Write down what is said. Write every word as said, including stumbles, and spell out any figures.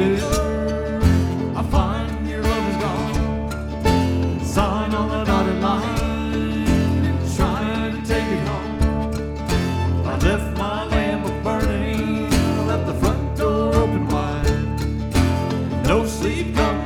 clear, I find your love is gone. Sign on the dotted line, trying to take it home. I left my lamp a burning, left the front door open wide. No sleep comes